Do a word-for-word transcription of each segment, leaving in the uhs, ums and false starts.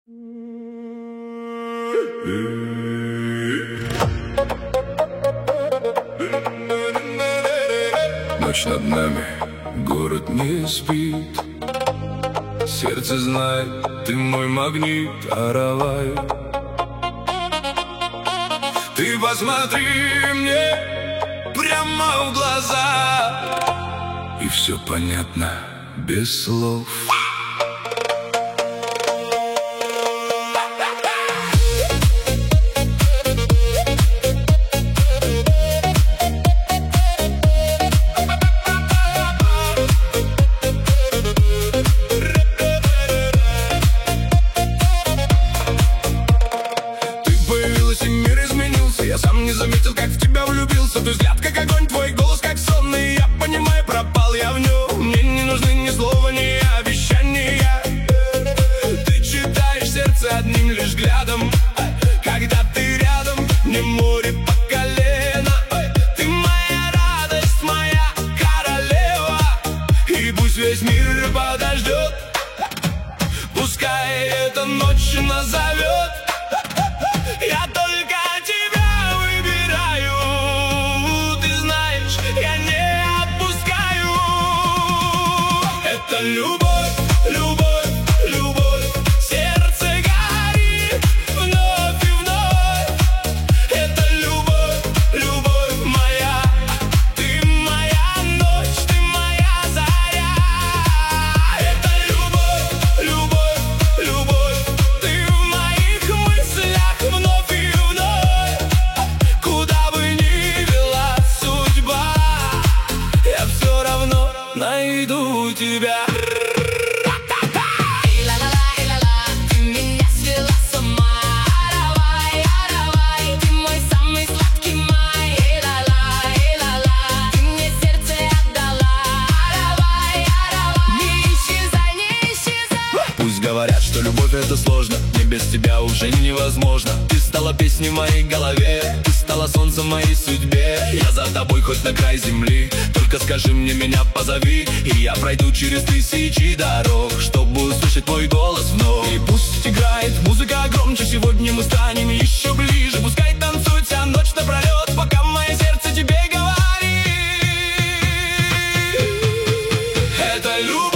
Ночь над нами, город не спит. Сердце знает, ты мой магнит, Аравай. Ты посмотри мне прямо в глаза, и все понятно без слов. Я сам не заметил, как в тебя влюбился. Твой взгляд как огонь, твой голос как сон. И я понимаю, пропал я в нем. Мне не нужны ни слова, ни обещания. Ты читаешь сердце одним лишь взглядом. Когда ты рядом, мне море по колено. Ты моя радость, моя королева. И пусть весь мир подождет, пускай эта ночь назовет. Я только любовь, любовь, любовь, сердце горит вновь и вновь. Это любовь, любовь моя. Ты моя ночь, ты моя заря. Это любовь, любовь, любовь. Ты в моих мыслях вновь и вновь. Куда бы ни вела судьба, я все равно найду тебя. Говорят, что любовь это сложно, мне без тебя уже невозможно. Ты стала песней в моей голове, ты стала солнцем в моей судьбе. Я за тобой хоть на край земли, только скажи мне, меня позови. И я пройду через тысячи дорог, чтобы услышать твой голос вновь. И пусть играет музыка громче, сегодня мы станем еще ближе. Пускай танцует вся ночь напролет, пока мое сердце тебе говорит. Это любовь.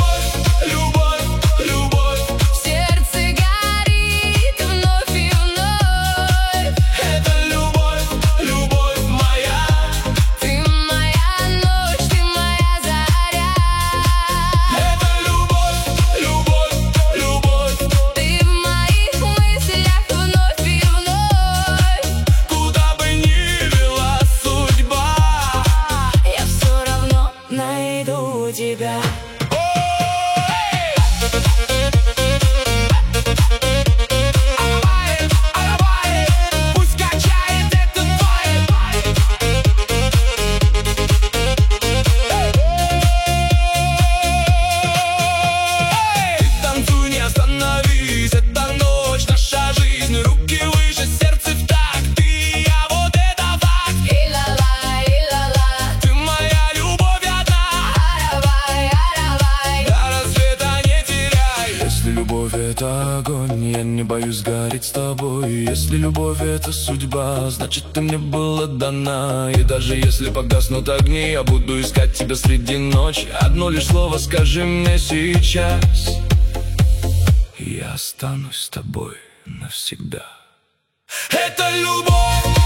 Тебя. Любовь это огонь, я не боюсь гореть с тобой. Если любовь это судьба, значит ты мне была дана. И даже если погаснут огни, я буду искать тебя среди ночи. Одно лишь слово скажи мне сейчас, и я останусь с тобой навсегда. Это любовь.